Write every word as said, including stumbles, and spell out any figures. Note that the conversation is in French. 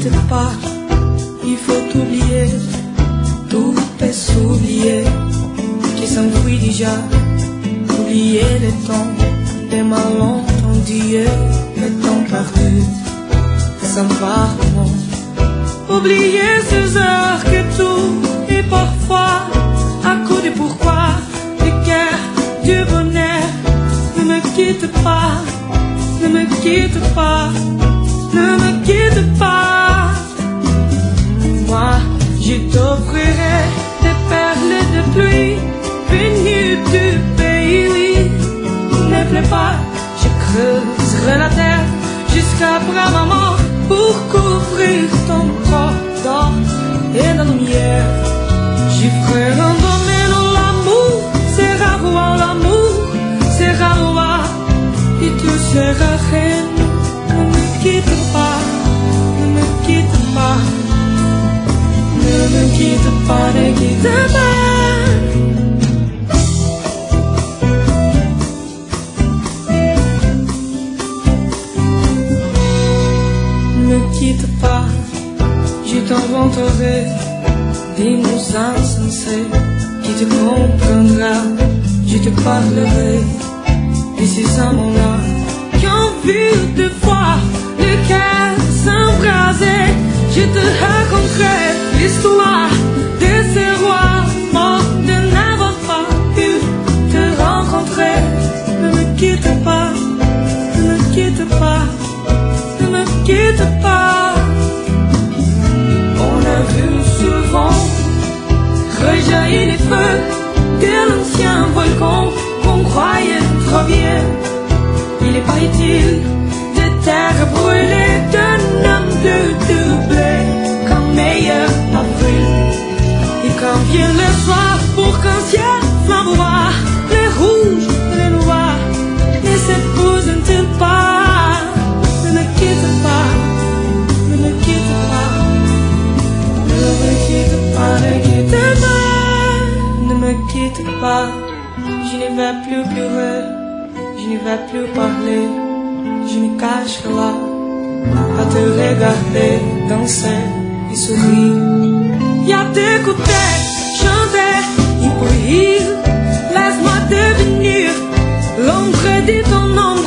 quitte pas, il faut oublier tout est s'oublier qui s'enfuit déjà. Oublier le temps des malentendus, le temps perdu, sans pardon. Oublier ces heures que tout est parfois à coup de pourquoi, des guerres, du bonheur. Ne me quitte pas, ne me quitte pas, ne me quitte pas. Moi, je t'offrirai des perles de pluie venues du pays, oui. Ne pleure pas, je creuserai la terre jusqu'après ma mort pour couvrir ton corps d'or et de lumière. J'y ferai un domaine où l'amour sera roi, l'amour sera roi, et tu seras reine. Ne me quitte pas, ne me quitte pas, ne me quitte pas, ne quitte pas. Ne quitte pas, je t'inventerai des mots insensés qui te comprendra. Je te parlerai de ces amants-là qui ont vu de voir le cœur s'embraser. Je te raconterai l'histoire de ces rois morts de n'avoir pas pu te rencontrer. Ne me quitte pas, ne me quitte pas, ne me quitte pas. On a vu souvent rejaillir les feux de l'ancien volcan qu'on croyait trop bien. Il est pas utile de terre brûlée, d'un homme de doublé comme meilleur avril. Et quand vient le soir pour qu'un ciel flamboie, les rouges et les noirs ne s'épousent-ils pas? Ne me quitte pas, ne me quitte pas, ne me quitte pas, ne quitte pas, ne me quitte pas. Je ne vais plus pleurer, je ne vais plus parler, je me cache là à te regarder danser et sourire. Y a t'écouter, chanter et pour rire. Laisse-moi devenir l'ombre de ton ombre.